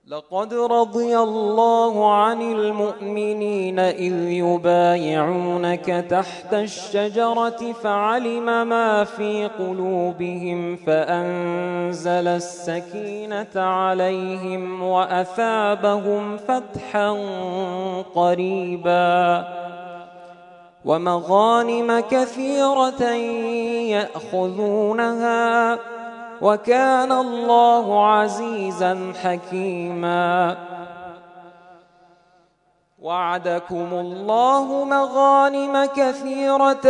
لقد رضي الله عن المؤمنين إذ يبايعونك تحت الشجرة فعلم ما في قلوبهم فأنزل السكينة عليهم وأثابهم فتحا قريبا ومغانم كثيرة يأخذونها وكان الله عزيزا حكيما. وعدكم الله مغانم كثيرة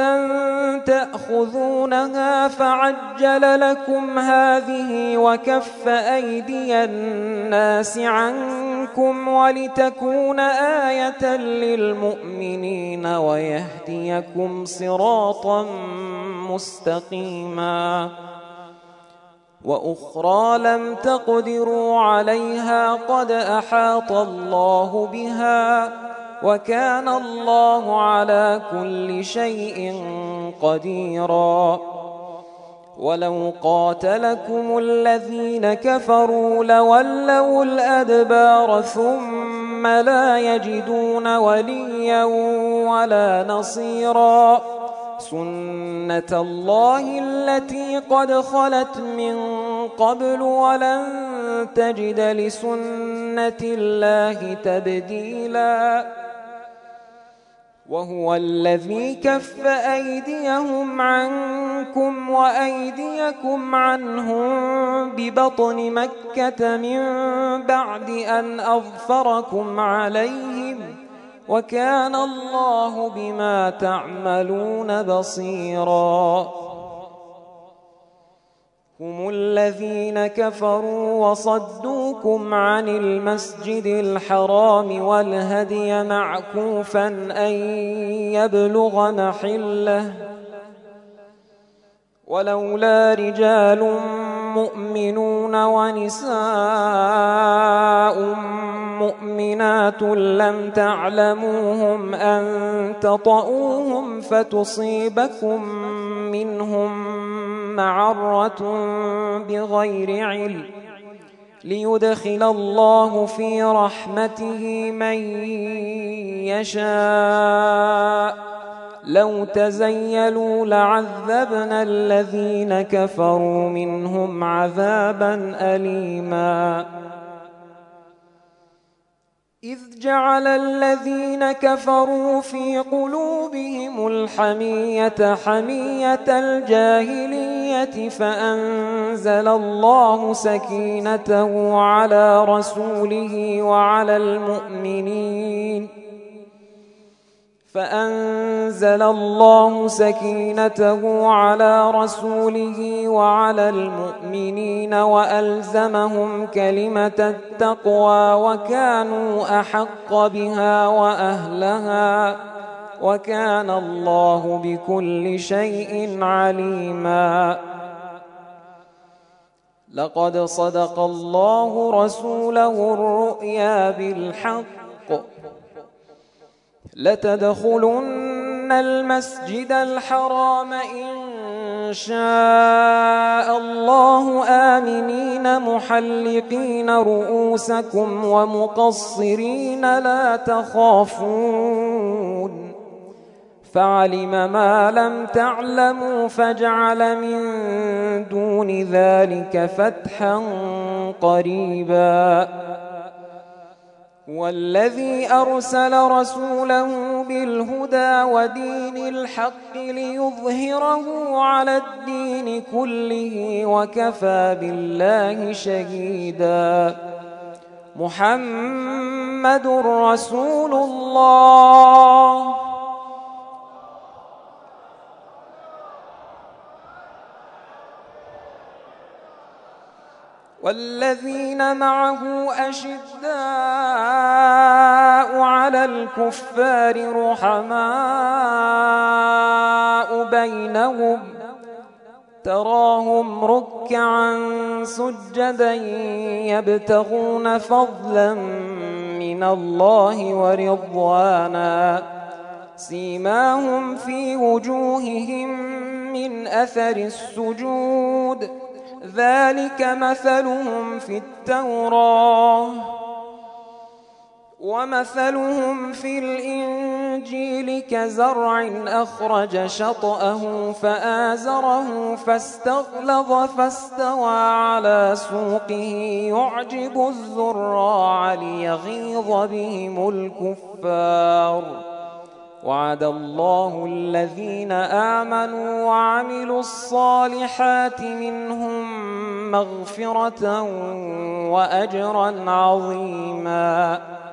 تأخذونها فعجل لكم هذه وكف أيدي الناس عنكم ولتكون آية للمؤمنين ويهديكم صراطا مستقيما. وأخرى لم تقدروا عليها قد أحاط الله بها وكان الله على كل شيء قديرا. ولو قاتلكم الذين كفروا لولوا الأدبار ثم لا يجدون وليا ولا نصيرا. سنة الله التي قد خلت من قبل ولن تجد لسنة الله تبديلا. وهو الذي كف أيديهم عنكم وأيديكم عنهم ببطن مكة من بعد أن أظفركم عليهم وكان الله بما تعملون بصيرا. هم الذين كفروا وصدوكم عن المسجد الحرام والهدي معكوفا أن يبلغ محله ولولا رجال مؤمنون ونساء مؤمنات لم تعلموهم أن تطؤوهم فتصيبكم منهم معرة بغير علم ليدخل الله في رحمته من يشاء. لو تزيلوا لعذبنا الذين كفروا منهم عذابا أليما. إذ جعل الذين كفروا في قلوبهم الحمية حمية الجاهلية فأنزل الله سكينته على رسوله وعلى المؤمنين وألزمهم كلمة التقوى وكانوا أحق بها وأهلها وكان الله بكل شيء عليما. لقد صدق الله رسوله الرؤيا بالحق لتدخلن المسجد الحرام إن شاء الله آمنين محلقين رؤوسكم ومقصرين لا تخافون فعلم ما لم تعلموا فجعل من دون ذلك فتحا قريبا. والذي أرسل رسوله بالهدى ودين الحق ليظهره على الدين كله وكفى بالله شهيدا. محمد رسول الله والذين معه أشداء على الكفار رحماء بينهم تراهم ركعا سجدا يبتغون فضلا من الله ورضوانا سيماهم في وجوههم من أثر السجود ذلك مثلهم في التوراة ومثلهم في الإنجيل كزرع أخرج شطأه فآزره فاستغلظ فاستوى على سوقه يعجب الزراع ليغيظ بهم الكفار. وعد الله الذين آمنوا وعملوا الصالحات منهم مغفرة وأجرا عظيما.